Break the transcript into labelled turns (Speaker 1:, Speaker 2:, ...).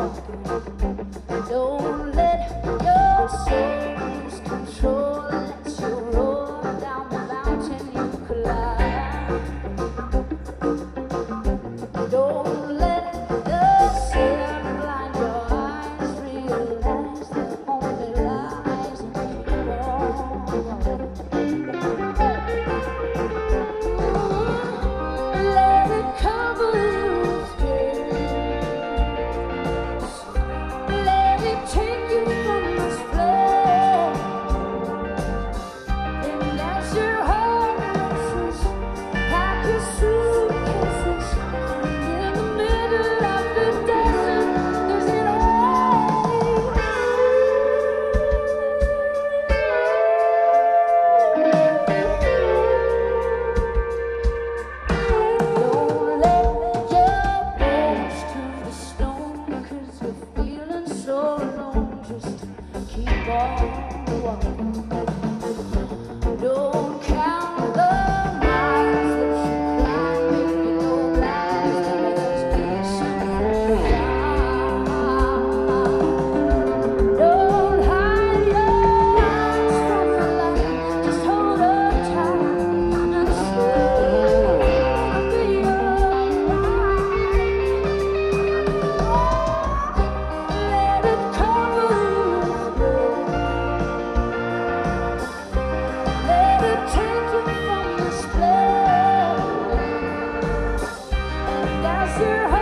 Speaker 1: Don't let your soul lose control. Let you roll down the mountain you climb. Don't let the sun blind your eyes. Realize that only lies and keep on. Let it cover you with grace. Let it take you from this flame. And as your heart races, pack your suitcases. In the middle of the desert, there's an Don't let your bones turn to stone, 'cause you're feeling so alone. Just keep on walking. Don't count the miles that you climb. If you know lies, then there's peace in the Don't hide your eyes from the light. Just hold on tight and soon it'll be alright. Let it cover you with grace. Let it take you from this place. And as your